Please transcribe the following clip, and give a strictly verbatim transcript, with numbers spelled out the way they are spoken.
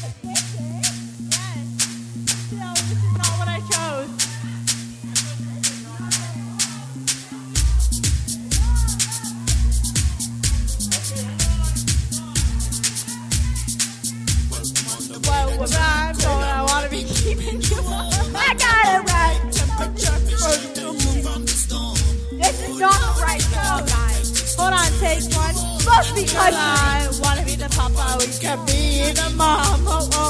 No, this is not what I chose. Well, when I'm going, I want to be keeping you warm. I got it right. This is not the right song, guys. Hold on, take one. Both because I want to be the papa, we can be the mom. Oh, oh.